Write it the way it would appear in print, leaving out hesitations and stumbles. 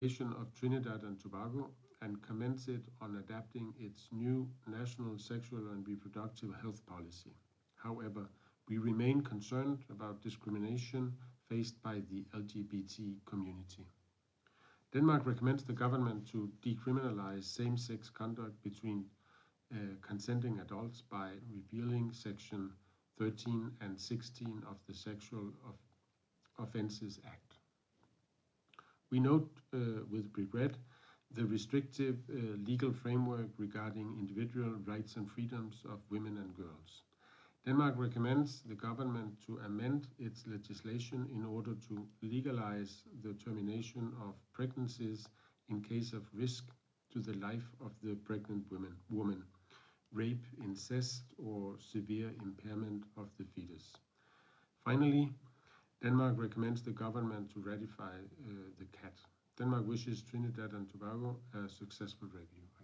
of Trinidad and Tobago and commends it on adapting its new national sexual and reproductive health policy. However, we remain concerned about discrimination faced by the LGBT community. Denmark recommends the government to decriminalize same sex conduct between consenting adults by repealing Section 13 and 16 of the Sexual Offences Act. We note with regret the restrictive legal framework regarding individual rights and freedoms of women and girls. Denmark recommends the government to amend its legislation in order to legalize the termination of pregnancies in case of risk to the life of the pregnant woman, rape, incest, or severe impairment of the fetus. Finally, Denmark recommends the government to ratify the CAT. Denmark wishes Trinidad and Tobago a successful review.